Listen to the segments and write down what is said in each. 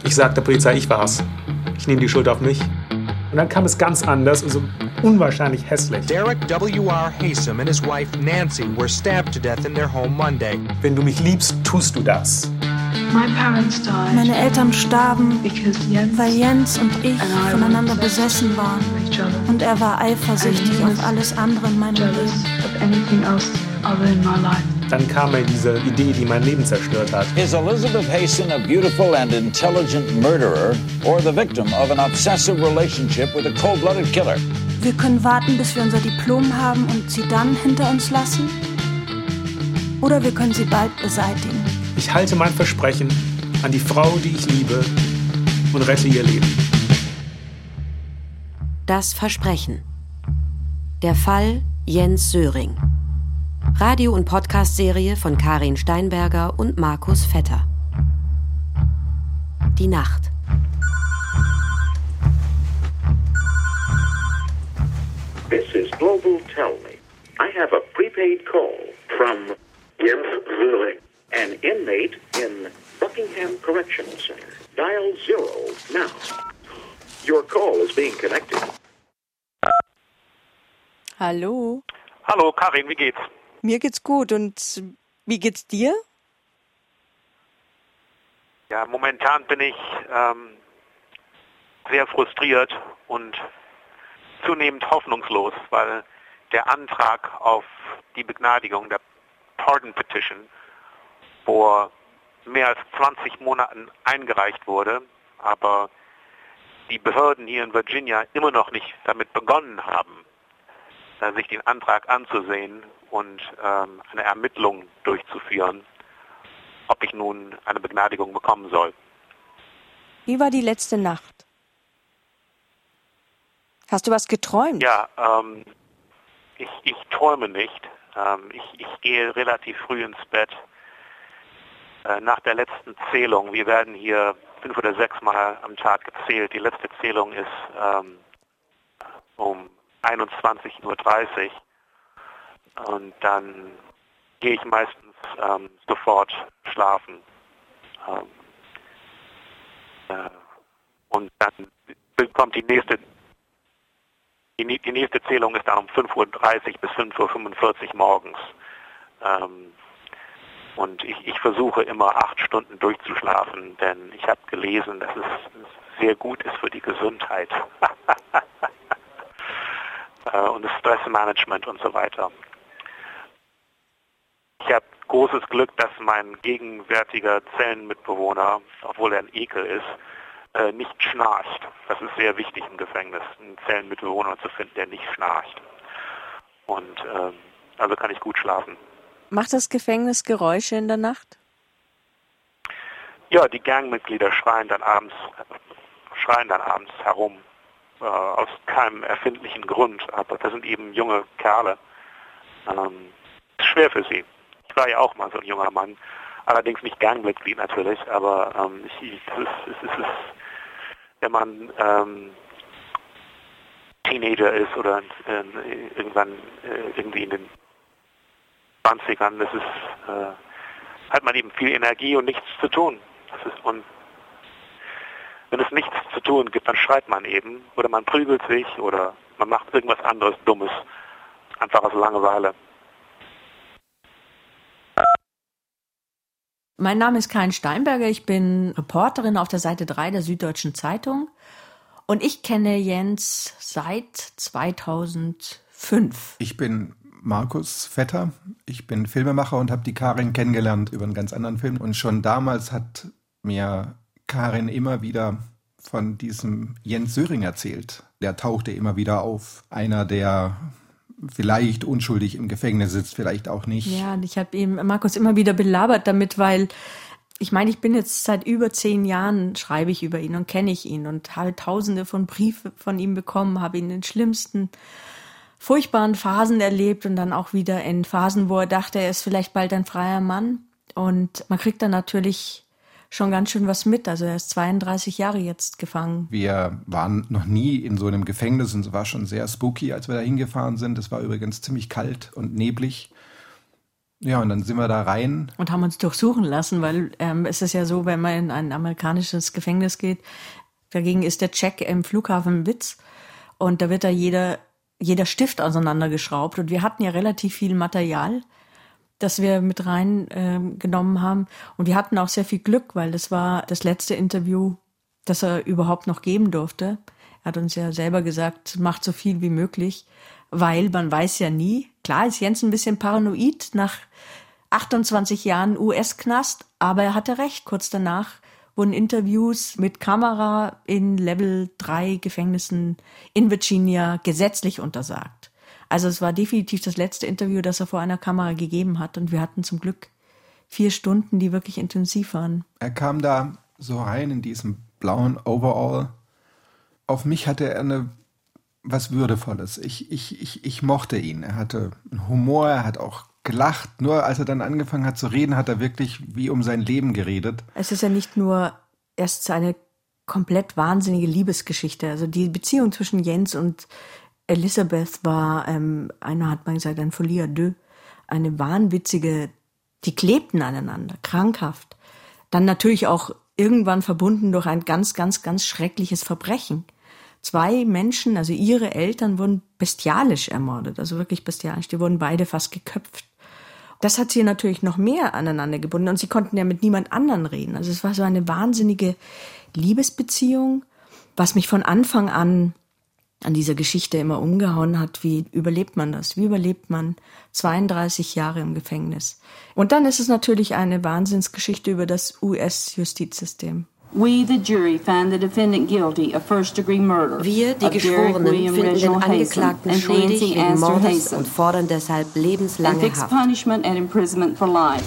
Ich sag der Polizei, ich war's. Ich nehme die Schuld auf mich. Und dann kam es ganz anders, also unwahrscheinlich hässlich. Derek W.R. Haysom and his wife Nancy were stabbed to death in their home Monday. Wenn du mich liebst, tust du das. Meine Eltern starben, weil Jens und ich voneinander besessen waren. Und er war eifersüchtig auf alles andere in meinem Leben. Dann kam mir diese Idee, die mein Leben zerstört hat. Is Elizabeth Haysom a beautiful and intelligent murderer or the victim of an obsessive relationship with a cold-blooded killer? Wir können warten, bis wir unser Diplom haben und sie dann hinter uns lassen. Oder wir können sie bald beseitigen. Ich halte mein Versprechen an die Frau, die ich liebe, und rette ihr Leben. Das Versprechen. Der Fall Jens Söring. Radio- und Podcast-Serie von Karin Steinberger und Markus Vetter. Die Nacht. This is Global Tell Me. I have a prepaid call from Jens Söring, an inmate in Buckingham Correctional Center. Dial 0 now. Your call is being connected. Hallo. Hallo, Karin, wie geht's? Mir geht's gut. Und wie geht's dir? Ja, momentan bin ich sehr frustriert und zunehmend hoffnungslos, weil der Antrag auf die Begnadigung, der Pardon Petition, vor mehr als 20 Monaten eingereicht wurde, aber die Behörden hier in Virginia immer noch nicht damit begonnen haben, sich den Antrag anzusehen und eine Ermittlung durchzuführen, ob ich nun eine Begnadigung bekommen soll. Wie war die letzte Nacht? Hast du was geträumt? Ja, ich träume nicht. Ich gehe relativ früh ins Bett. Nach der letzten Zählung, wir werden hier 5 oder 6 Mal am Tag gezählt. Die letzte Zählung ist um 21:30 Uhr. Und dann gehe ich meistens sofort schlafen. Und dann kommt die nächste Zählung ist dann um 5:30 Uhr bis 5:45 Uhr morgens. Und ich versuche immer 8 Stunden durchzuschlafen, denn ich habe gelesen, dass es sehr gut ist für die Gesundheit. Und das Stressmanagement und so weiter. Ich habe großes Glück, dass mein gegenwärtiger Zellenmitbewohner, obwohl er ein Ekel ist, nicht schnarcht. Das ist sehr wichtig im Gefängnis, einen Zellenmitbewohner zu finden, der nicht schnarcht. Und also kann ich gut schlafen. Macht das Gefängnis Geräusche in der Nacht? Ja, die Gangmitglieder schreien dann abends herum. Aus keinem erfindlichen Grund, aber das sind eben junge Kerle. Ist schwer für sie. Ich war ja auch mal so ein junger Mann, allerdings nicht Gangmitglied natürlich, aber wenn man Teenager ist oder irgendwann irgendwie in den 20ern, hat man eben viel Energie und nichts zu tun. Und wenn es nichts zu tun gibt, dann schreit man eben oder man prügelt sich oder man macht irgendwas anderes Dummes, einfach aus Langeweile. Mein Name ist Karin Steinberger, ich bin Reporterin auf der Seite 3 der Süddeutschen Zeitung und ich kenne Jens seit 2005. Ich bin Markus Vetter, ich bin Filmemacher und habe die Karin kennengelernt über einen ganz anderen Film und schon damals hat mir Karin immer wieder von diesem Jens Söring erzählt. Der tauchte immer wieder auf. Einer, der vielleicht unschuldig im Gefängnis sitzt, vielleicht auch nicht. Ja, und ich habe ihm Markus immer wieder belabert damit, weil ich meine, ich bin jetzt seit über 10 Jahren, schreibe ich über ihn und kenne ich ihn und habe Tausende von Briefen von ihm bekommen, habe ihn in den schlimmsten, furchtbaren Phasen erlebt und dann auch wieder in Phasen, wo er dachte, er ist vielleicht bald ein freier Mann. Und man kriegt dann natürlich schon ganz schön was mit. Also er ist 32 Jahre jetzt gefangen. Wir waren noch nie in so einem Gefängnis und es war schon sehr spooky, als wir da hingefahren sind. Es war übrigens ziemlich kalt und neblig. Ja, und dann sind wir da rein. Und haben uns durchsuchen lassen, weil es ist ja so, wenn man in ein amerikanisches Gefängnis geht, dagegen ist der Check im Flughafen ein Witz. Und da wird da jeder Stift auseinandergeschraubt. Und wir hatten ja relativ viel Material, das wir mit rein genommen haben. Und wir hatten auch sehr viel Glück, weil das war das letzte Interview, das er überhaupt noch geben durfte. Er hat uns ja selber gesagt, macht so viel wie möglich, weil man weiß ja nie. Klar ist Jens ein bisschen paranoid nach 28 Jahren US-Knast, aber er hatte recht. Kurz danach wurden Interviews mit Kamera in Level 3 Gefängnissen in Virginia gesetzlich untersagt. Also es war definitiv das letzte Interview, das er vor einer Kamera gegeben hat. Und wir hatten zum Glück 4 Stunden, die wirklich intensiv waren. Er kam da so rein in diesem blauen Overall. Auf mich hatte er was Würdevolles. Ich mochte ihn. Er hatte einen Humor, er hat auch gelacht. Nur als er dann angefangen hat zu reden, hat er wirklich wie um sein Leben geredet. Es ist ja nicht nur erst eine komplett wahnsinnige Liebesgeschichte. Also die Beziehung zwischen Jens und Elisabeth war, einer hat mal gesagt, ein folie à deux, eine wahnwitzige, die klebten aneinander, krankhaft. Dann natürlich auch irgendwann verbunden durch ein ganz, ganz, ganz schreckliches Verbrechen. 2 Menschen, also ihre Eltern, wurden bestialisch ermordet, also wirklich bestialisch. Die wurden beide fast geköpft. Das hat sie natürlich noch mehr aneinander gebunden und sie konnten ja mit niemand anderen reden. Also es war so eine wahnsinnige Liebesbeziehung, was mich von Anfang an dieser Geschichte immer umgehauen hat. Wie überlebt man das? Wie überlebt man 32 Jahre im Gefängnis? Und dann ist es natürlich eine Wahnsinnsgeschichte über das US-Justizsystem. We, the jury, find the defendant guilty of first-degree murder. Wir, die Geschworenen, finden den Angeklagten schuldig wegen Mordes und fordern deshalb lebenslange Haft. Punishment and imprisonment for life.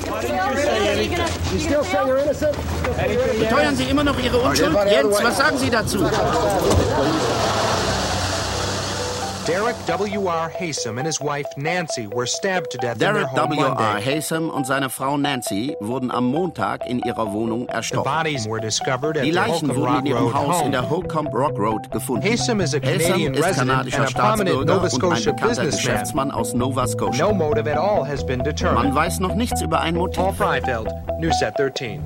Beteuern Sie immer noch Ihre Unschuld? Jens, was sagen Sie dazu? Derek W.R. Haysom and his wife Nancy were stabbed to death in their home Derek W.R. Monday. Haysom und seine Frau Nancy wurden am Montag in ihrer Wohnung The erstochen. bodies were discovered at Die their Leichen Holcomb wurden in Rock ihrem Road Haus in home. der Holcomb Rock Road gefunden. Haysom is a Haysom Canadian ist resident kanadischer and a prominent Staatsbürger Nova und ein Scotia bekannter businessman. Geschäftsmann aus Nova Scotia. No motive at all has been Man determined. weiß noch nichts über ein Motiv. Paul Freifeld, Newsat 13.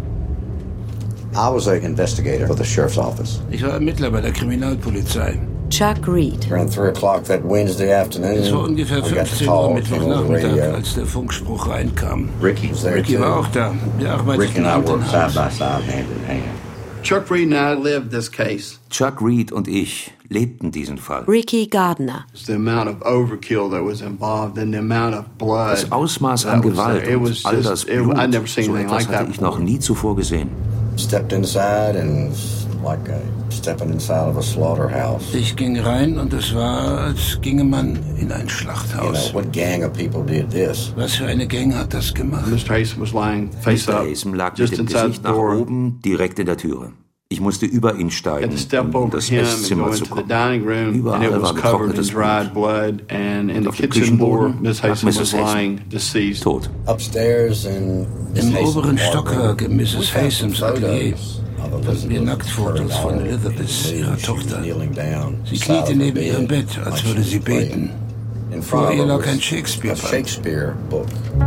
I was an investigator for the sheriff's office. Ich war Ermittler bei der Kriminalpolizei. Chuck Reed. Around 3 o'clock that Wednesday afternoon, Es war ungefähr I got the 15 call, Uhr came over the Mittwochnachmittag, radio. als der Funkspruch reinkam. Ricky was there Ricky too. war auch da. Wir Ricky arbeiteten and I Hand in worked side by Hand. side, hand in hand. Chuck Reed and I lived this case. Chuck Reed und ich lebten diesen Fall. Ricky Gardner. The amount of overkill that was involved and the amount of blood. Das Ausmaß an Gewalt und all das Blut, I'd never seen so anything etwas like that hatte ich noch nie zuvor gesehen. Stepped inside and like stepping inside of a slaughterhouse. Ich ging rein und es war, als ginge man in ein You Schlachthaus. know, what gang of people did this? Was für eine Gang hat das gemacht? Mr. Haysom was lying face Mr. up, Haysom lag mit just dem inside Gesicht the nach door. oben, direkt in der Türe. Ich musste über ihn Had steigen, to step um in over das him and go Esszimmer zu into the kommen. dining room, and it Überall was war covered in getrocknetes dried Blut. blood. And in Und the auf dem kitchen floor, Küchenboden Miss lag Haysom Mrs. was Haysom. lying deceased. Tot. Upstairs in Miss Im Haysom's oberen apartment, Stockwerk in Mrs. we found Haysoms some Atelier photos of fanden wir Elizabeth Nacktfotos von Curtis Elizabeth, ihrer She was Tochter. kneeling down Sie beside kniete her neben bed, ihrem Bett, als like würde she sie was praying. beten. In Vor front ihr of lag her ein was a Shakespeare-Band. Shakespeare book.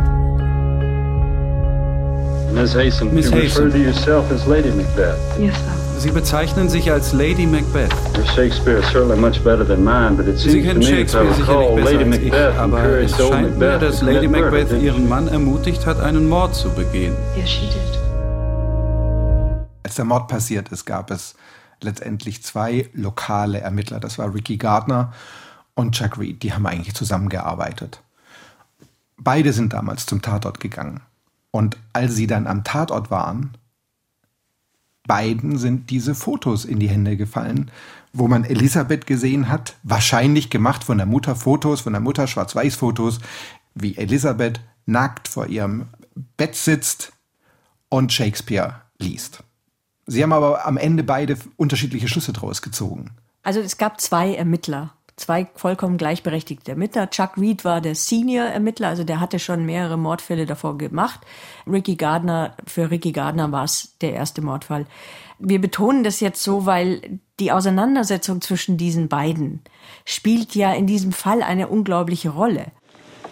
Miss Haysom, Miss you Haysom. refer to yourself as Lady Macbeth. Yes, sir. Sie bezeichnen sich als Lady Macbeth. Your Shakespeare is certainly much better than mine, but it Sie seems to kennen me, if I Shakespeare recall, sicherlich Lady besser als ich, Macbeth aber es encouraged old scheint mir, Macbeth dass to Lady commit murder, Macbeth didn't ihren Mann ermutigt hat, einen Mord zu begehen. Yes, she did. Als der Mord passiert ist, gab es letztendlich 2 lokale Ermittler. Das war Ricky Gardner und Chuck Reed. Die haben eigentlich zusammengearbeitet. Beide sind damals zum Tatort gegangen. Und als sie dann am Tatort waren, beiden sind diese Fotos in die Hände gefallen, wo man Elisabeth gesehen hat, wahrscheinlich gemacht von der Mutter, Fotos von der Mutter, Schwarz-Weiß-Fotos, wie Elisabeth nackt vor ihrem Bett sitzt und Shakespeare liest. Sie haben aber am Ende beide unterschiedliche Schlüsse draus gezogen. Also es gab 2 Ermittler, 2 vollkommen gleichberechtigte Ermittler. Chuck Reed war der Senior-Ermittler, also der hatte schon mehrere Mordfälle davor gemacht. Für Ricky Gardner war es der erste Mordfall. Wir betonen das jetzt so, weil die Auseinandersetzung zwischen diesen beiden spielt ja in diesem Fall eine unglaubliche Rolle.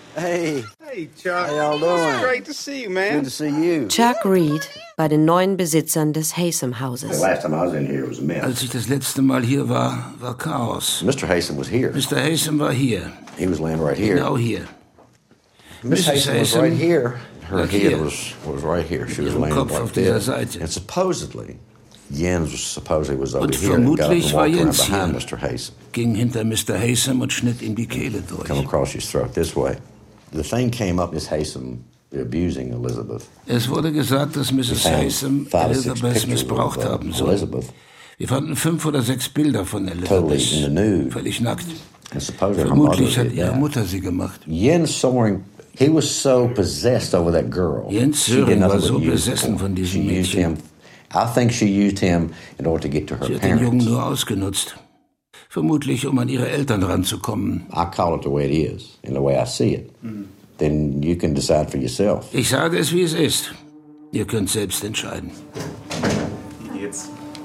Hey. Hey, Chuck. How y'all doing? It's great to see you, man. Good to see you. Chuck Reed bei den neuen Besitzern des Haysom-Hauses. The last time I was in here, it was a mess. Als ich das letzte Mal hier war Chaos. Mr. Haysom was here. Mr. Haysom war hier. He was laying right here. Genau hier. Miss Haysom was right here. Her head was right here. She was laying Kopf like auf dieser this. Seite. And supposedly, Jens was over Und here and got up vermutlich and war walked around Jens behind hier, Mr. Haysom. ging hinter Mr. Haysom und schnitt ihm die Kehle durch. Come across his throat this way. The thing came up, Miss Haysom abusing Elizabeth. Es wurde gesagt, dass Mrs. Haysom Elizabeth missbraucht haben soll. Wir fanden 5 oder 6 Bilder von Elizabeth, völlig nackt. Vermutlich hat ihre Mutter sie gemacht. Jens Söring, he was so possessed over that girl. Jens Söring war so besessen von diesem Mädchen. I think she used him in order to get to her Sie hat parents. den Jungen nur ausgenutzt. Vermutlich, um an ihre Eltern ranzukommen. I call it the way it is, and the way I see it. Then you can decide for yourself. Ich sage es, wie es ist. Ihr könnt selbst entscheiden. Wie geht's?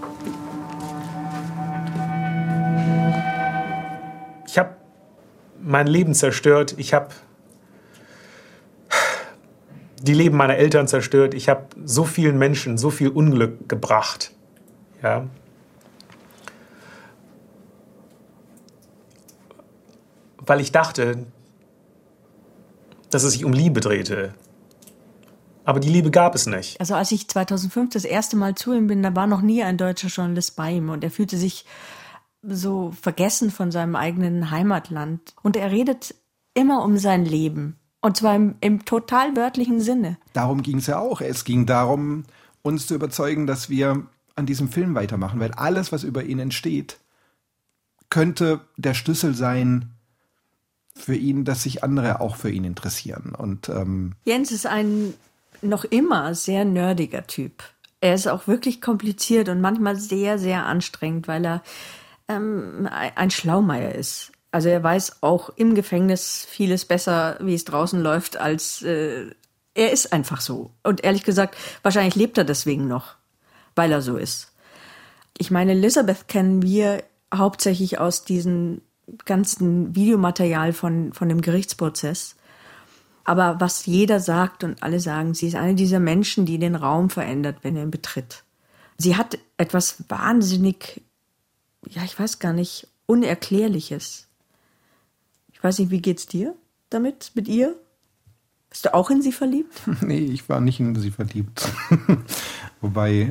Ich habe mein Leben zerstört. Ich habe die Leben meiner Eltern zerstört. Ich habe so vielen Menschen so viel Unglück gebracht. Ja. Weil ich dachte, dass es sich um Liebe drehte. Aber die Liebe gab es nicht. Also als ich 2005 das erste Mal zu ihm bin, da war noch nie ein deutscher Journalist bei ihm. Und er fühlte sich so vergessen von seinem eigenen Heimatland. Und er redet immer um sein Leben. Und zwar im total wörtlichen Sinne. Darum ging es ja auch. Es ging darum, uns zu überzeugen, dass wir an diesem Film weitermachen. Weil alles, was über ihn entsteht, könnte der Schlüssel sein für ihn, dass sich andere auch für ihn interessieren. Und Jens ist ein noch immer sehr nerdiger Typ. Er ist auch wirklich kompliziert und manchmal sehr, sehr anstrengend, weil er ein Schlaumeier ist. Also er weiß auch im Gefängnis vieles besser, wie es draußen läuft, als er ist einfach so. Und ehrlich gesagt, wahrscheinlich lebt er deswegen noch, weil er so ist. Ich meine, Elizabeth kennen wir hauptsächlich aus diesem ganzen Videomaterial von dem Gerichtsprozess. Aber was jeder sagt und alle sagen, sie ist eine dieser Menschen, die den Raum verändert, wenn er ihn betritt. Sie hat etwas wahnsinnig, ja, ich weiß gar nicht, Unerklärliches. Ich weiß nicht, wie geht's dir damit, mit ihr? Bist du auch in sie verliebt? Nee, ich war nicht in sie verliebt. Wobei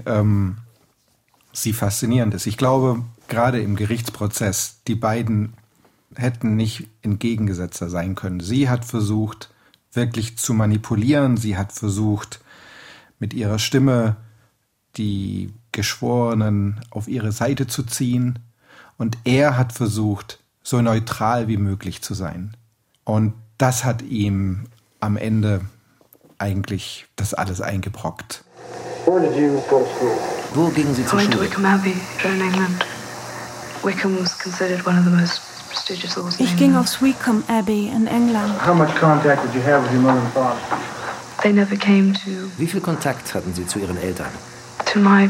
sie faszinierend ist. Ich glaube, gerade im Gerichtsprozess, die beiden hätten nicht entgegengesetzter sein können. Sie hat versucht, wirklich zu manipulieren. Sie hat versucht, mit ihrer Stimme die Geschworenen auf ihre Seite zu ziehen. Und er hat versucht, so neutral wie möglich zu sein. Und das hat ihm am Ende eigentlich das alles eingebrockt. Where did you go to school? Wo gingen Sie zur I went to Schule? Wickham Abbey, in England. Wickham was considered one of the most prestigious schools in Ich ging England. aufs Wickham Abbey in England. How much contact did you have with your mother and father? They never came to Wie viel Kontakt hatten Sie zu Ihren Eltern? my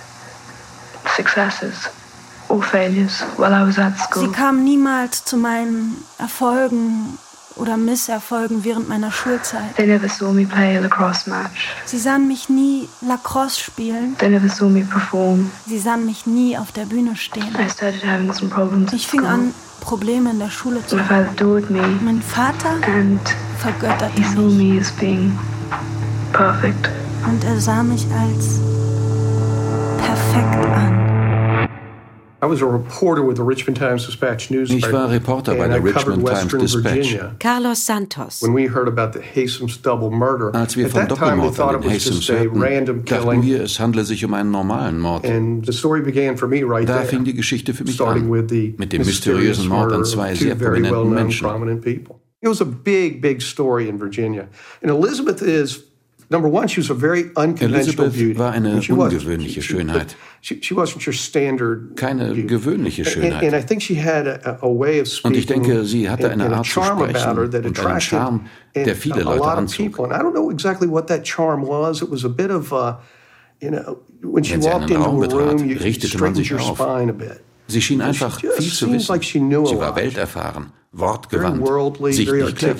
successes or failures while I was at Sie school. kamen niemals zu meinen Erfolgen oder Misserfolgen während meiner Schulzeit. They never saw me play a lacrosse match. Sie sahen mich nie Lacrosse spielen. They never saw me perform. Sie sahen mich nie auf der Bühne stehen. I started having some problems at Ich fing school. an, Probleme in der Schule zu My haben. father adored me Mein Vater and vergötterte he saw mich me as being perfect. und er sah mich als perfekt an. I was a reporter with the Richmond Times-Dispatch newspaper. Ich war Reporter bei and der I covered Richmond Western Times-Dispatch. Virginia. Carlos Santos. When we heard about the Haysom's double murder, Als wir at vom that time we Doppelmord thought an it den was just Haysoms a hörten, random dachten killing. wir, es handle sich um einen normalen Mord. And the story began for me right Da there. fing die Geschichte für mich Starting an, with the mit dem mysterious mysteriösen Mord murder an of zwei two sehr very prominenten well-known, Menschen. prominent people. It was a big, big story in Virginia. And Elizabeth is, number one, she was a very unconventional beauty. Elisabeth war eine And she wasn't. ungewöhnliche Schönheit. She wasn't your standard Keine gewöhnliche And I Schönheit. think she had a way of Und speaking ich denke, sie hatte eine and a Art zu charm about her sprechen that und einen attracted Charme, der viele a Leute lot of anzog. people. And I don't know exactly what that charm was. It was a bit of, when she Wenn sie walked einen into Raum a betrat, room, you richtete man straightened sich your auf. spine a bit. Sie schien einfach viel zu wissen. Sie war welterfahren, wortgewandt, sichtlich clever.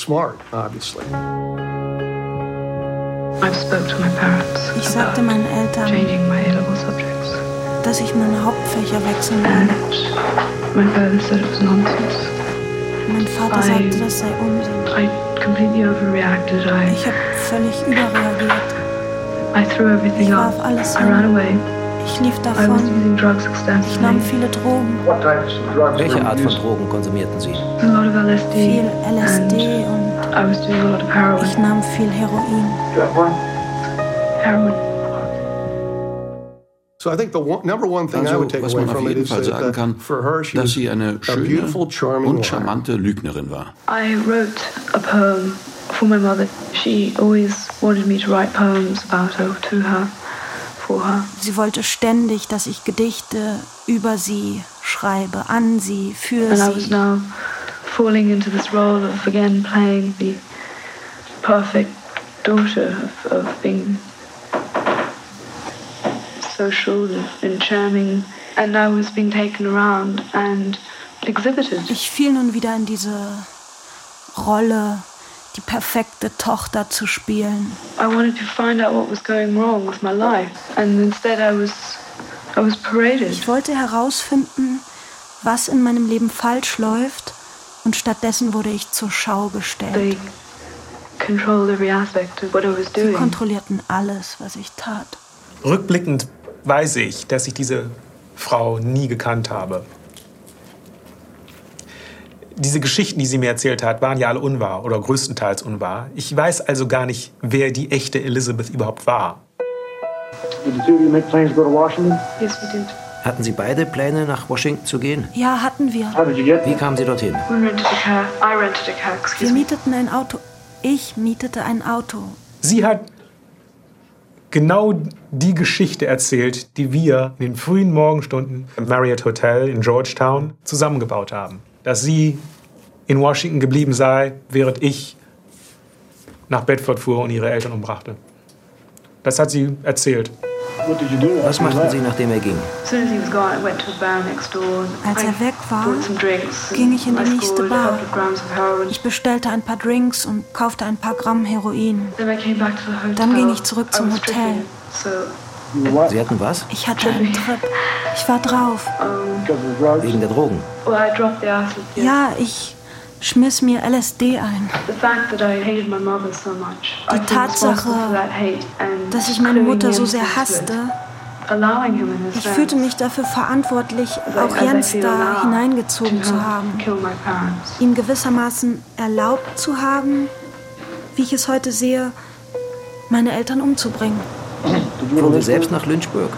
Ich sagte meinen Eltern, dass ich meine Hauptfächer wechseln will. Mein Vater sagte, das sei Unsinn. Ich habe völlig überreagiert. Ich warf alles hin. Ich lief davon. Ich nahm viele Drogen. Welche Art von Drogen konsumierten Sie? Viel LSD und ich nahm viel Heroin. Also, was man auf jeden Fall sagen kann, dass sie eine schöne und charmante Lügnerin war. I wrote a poem for my mother. She always wanted me to write poems about her, to her, for her. Sie wollte ständig, dass ich Gedichte über sie schreibe, an sie, für sie. And I was now falling into this role of again playing the perfect daughter of being social and charming, and I was being taken around and exhibited. Ich fiel nun wieder in diese Rolle, die perfekte Tochter zu spielen. I wanted to find out what was going wrong with my life, and instead I was paraded. Ich wollte herausfinden, was in meinem Leben falsch läuft, und stattdessen wurde ich zur Schau gestellt. They controlled every aspect of what I was doing. Sie kontrollierten alles, was ich tat. Rückblickend weiß ich, dass ich diese Frau nie gekannt habe. Diese Geschichten, die sie mir erzählt hat, waren ja alle unwahr oder größtenteils unwahr. Ich weiß also gar nicht, wer die echte Elizabeth überhaupt war. Hatten Sie beide Pläne, nach Washington zu gehen? Ja, hatten wir. Wie kamen Sie dorthin? Wir mieteten ein Auto. Ich mietete ein Auto. Sie hat genau die Geschichte erzählt, die wir in den frühen Morgenstunden im Marriott Hotel in Georgetown zusammengebaut haben. Dass sie in Washington geblieben sei, während ich nach Bedford fuhr und ihre Eltern umbrachte. Das hat sie erzählt. Was machten Sie, nachdem er ging? Als er weg war, ging ich in die nächste Bar. Ich bestellte ein paar Drinks und kaufte ein paar Gramm Heroin. Dann ging ich zurück zum Hotel. Sie hatten was? Ich hatte einen Trip. Ich war drauf. Wegen der Drogen? Ja, ich schmiss mir LSD ein. Die Tatsache, dass ich meine Mutter so sehr hasste, ich fühlte mich dafür verantwortlich, auch Jens da hineingezogen zu haben, ihm gewissermaßen erlaubt zu haben, wie ich es heute sehe, meine Eltern umzubringen. Fuhren Sie selbst nach Lynchburg?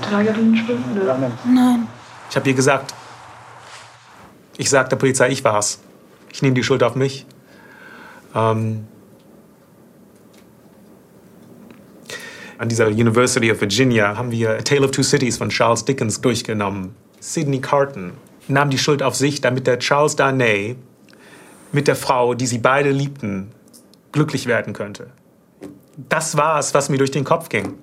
Nein. Ich habe ihr gesagt, ich sag der Polizei, ich war's. Ich nehme die Schuld auf mich. An dieser University of Virginia haben wir A Tale of Two Cities von Charles Dickens durchgenommen. Sidney Carton nahm die Schuld auf sich, damit der Charles Darnay mit der Frau, die sie beide liebten, glücklich werden könnte. Das war es, was mir durch den Kopf ging.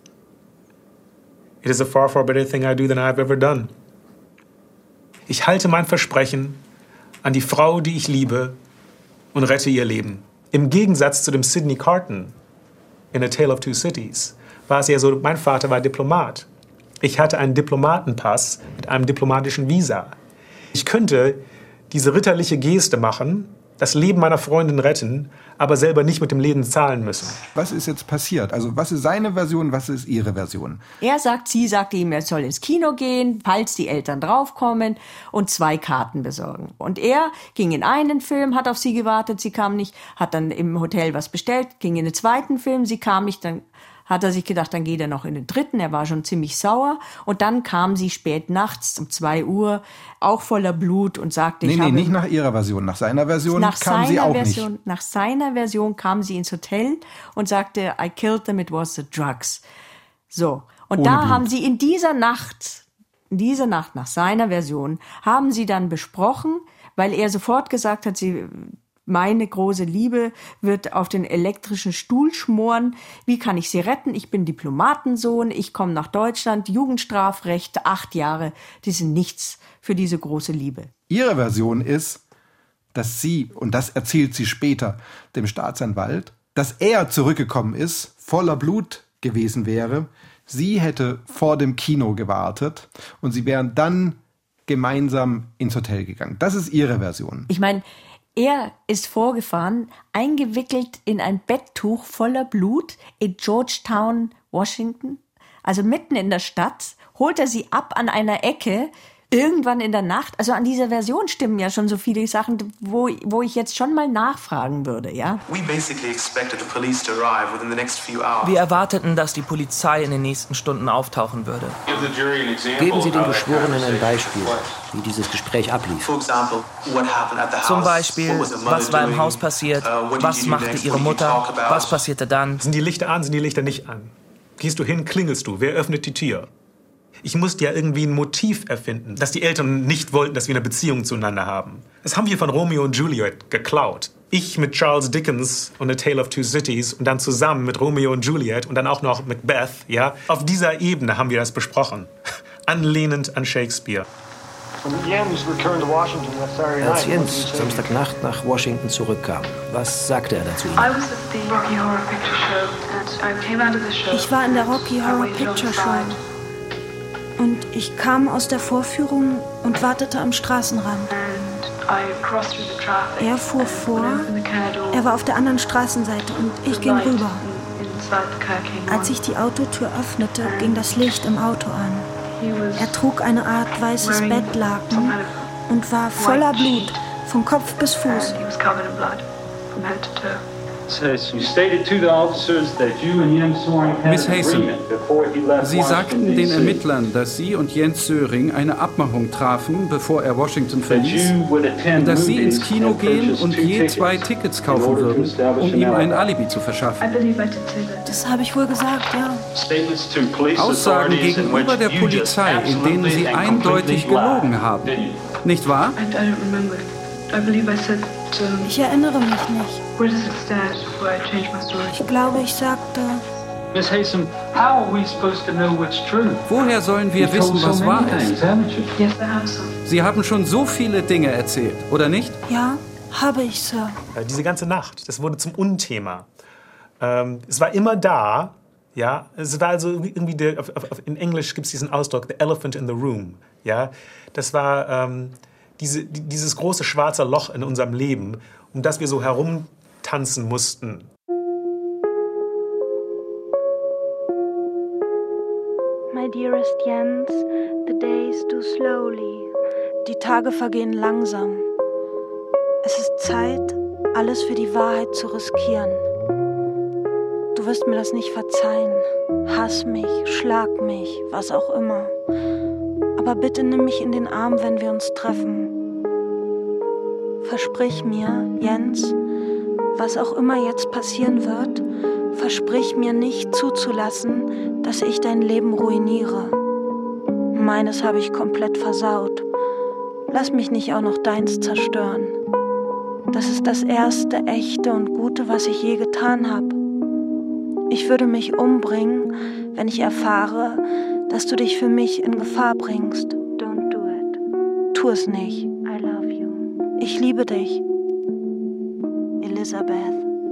It is a far, far better thing I do than I've ever done. Ich halte mein Versprechen an die Frau, die ich liebe, und rette ihr Leben. Im Gegensatz zu dem Sidney Carton in A Tale of Two Cities war es ja so, mein Vater war Diplomat. Ich hatte einen Diplomatenpass mit einem diplomatischen Visa. Ich könnte diese ritterliche Geste machen, das Leben meiner Freundin retten, aber selber nicht mit dem Leben zahlen müssen. Was ist jetzt passiert? Also was ist seine Version, was ist ihre Version? Sie sagte ihm, er soll ins Kino gehen, falls die Eltern draufkommen, und 2 Karten besorgen. Und er ging in einen Film, hat auf sie gewartet, sie kam nicht, hat dann im Hotel was bestellt, ging in den zweiten Film, sie kam nicht, dann hat er sich gedacht, dann geht er noch in den dritten. Er war schon ziemlich sauer. Und dann kam sie spät nachts um 2 Uhr, auch voller Blut, und sagte... nicht nach ihrer Version. Nach seiner Version kam sie auch nicht. Nach seiner Version kam sie ins Hotel und sagte, I killed them, it was the drugs. So. Und Ohne da Blut. haben sie in dieser Nacht, nach seiner Version, haben sie dann besprochen, weil er sofort gesagt hat, sie meine große Liebe wird auf den elektrischen Stuhl schmoren. Wie kann ich sie retten? Ich bin Diplomatensohn, ich komme nach Deutschland, Jugendstrafrecht, 8 Jahre. Die sind nichts für diese große Liebe. Ihre Version ist, dass sie, und das erzählt sie später dem Staatsanwalt, dass er zurückgekommen ist, voller Blut gewesen wäre. Sie hätte vor dem Kino gewartet und sie wären dann gemeinsam ins Hotel gegangen. Das ist ihre Version. Ich meine, er ist vorgefahren, eingewickelt in ein Betttuch voller Blut in Georgetown, Washington. Also mitten in der Stadt, holt er sie ab an einer Ecke, irgendwann in der Nacht. Also an dieser Version stimmen ja schon so viele Sachen, wo ich jetzt schon mal nachfragen würde, ja? Wir erwarteten, dass die Polizei in den nächsten Stunden auftauchen würde. Geben Sie den Geschworenen ein Beispiel, wie dieses Gespräch ablief. Zum Beispiel, was war im Haus passiert, was machte Ihre Mutter, was passierte dann? Sind die Lichter an, sind die Lichter nicht an? Gehst du hin, klingelst du, wer öffnet die Tür? Ich musste ja irgendwie ein Motiv erfinden, dass die Eltern nicht wollten, dass wir eine Beziehung zueinander haben. Das haben wir von Romeo und Juliet geklaut. Ich mit Charles Dickens und A Tale of Two Cities und dann zusammen mit Romeo und Juliet und dann auch noch Macbeth, ja. Auf dieser Ebene haben wir das besprochen. Anlehnend an Shakespeare. Als Jens Samstagnacht nach Washington zurückkam, was sagte er dazu Ihnen? Ich war in der Rocky Horror Picture Show. Und ich kam aus der Vorführung und wartete am Straßenrand. Er fuhr vor, er war auf der anderen Straßenseite und ich ging rüber. Als ich die Autotür öffnete, ging das Licht im Auto an. Er trug eine Art weißes Bettlaken und war voller Blut, von Kopf bis Fuß. Miss Haysom, Sie sagten den Ermittlern, dass Sie und Jens Söring eine Abmachung trafen, bevor er Washington verließ, und dass Sie ins Kino gehen und je 2 Tickets kaufen würden, um ihm ein Alibi zu verschaffen. Das habe ich wohl gesagt, ja. Aussagen gegenüber der Polizei, in denen Sie eindeutig gelogen haben. Nicht wahr? Ich erinnere mich nicht. Ich glaube, ich sagte... Miss Haysom, how are we supposed to know what's true? Woher sollen wir wissen, was wahr ist? Sie haben schon so viele Dinge erzählt, oder nicht? Ja, habe ich, Sir. Diese ganze Nacht, das wurde zum Unthema. Es war immer da, ja. Es war also irgendwie, in Englisch gibt es diesen Ausdruck, the elephant in the room, ja. Das war dieses große schwarze Loch in unserem Leben, um das wir so herumtanzen mussten. My dearest Jens, the days do slowly. Die Tage vergehen langsam. Es ist Zeit, alles für die Wahrheit zu riskieren. Du wirst mir das nicht verzeihen. Hass mich, schlag mich, was auch immer. Aber bitte nimm mich in den Arm, wenn wir uns treffen. Versprich mir, Jens, was auch immer jetzt passieren wird, versprich mir nicht zuzulassen, dass ich dein Leben ruiniere. Meines habe ich komplett versaut. Lass mich nicht auch noch deins zerstören. Das ist das erste, echte und Gute, was ich je getan habe. Ich würde mich umbringen, wenn ich erfahre, dass du dich für mich in Gefahr bringst. Don't do it. Tu es nicht. I love you. Ich liebe dich. Elizabeth.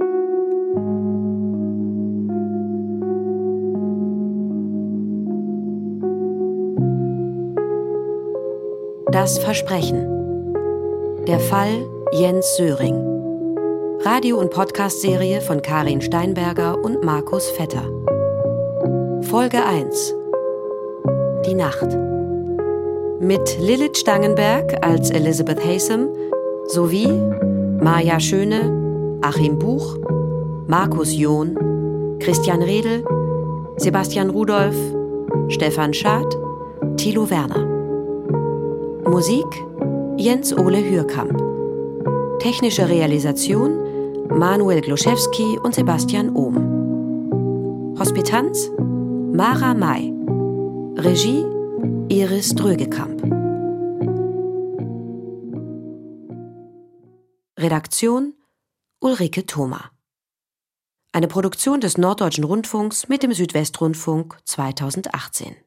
Das Versprechen. Der Fall Jens Söring. Radio- und Podcast-Serie von Karin Steinberger und Markus Vetter. Folge 1. Die Nacht. Mit Lilith Stangenberg als Elizabeth Haysom sowie Maja Schöne, Achim Buch, Markus John, Christian Redl, Sebastian Rudolph, Stefan Schad, Thilo Werner. Musik Jens Ole Hürkamp. Technische Realisation Manuel Gloszewski und Sebastian Ohm. Hospitanz Mara May. Regie Iris Drögekamp. Redaktion Ulrike Thoma. Eine Produktion des Norddeutschen Rundfunks mit dem Südwestrundfunk 2018.